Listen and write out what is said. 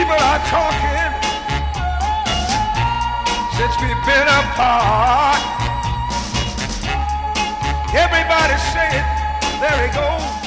People are talking since we've been apart. Everybody saying, there he goes.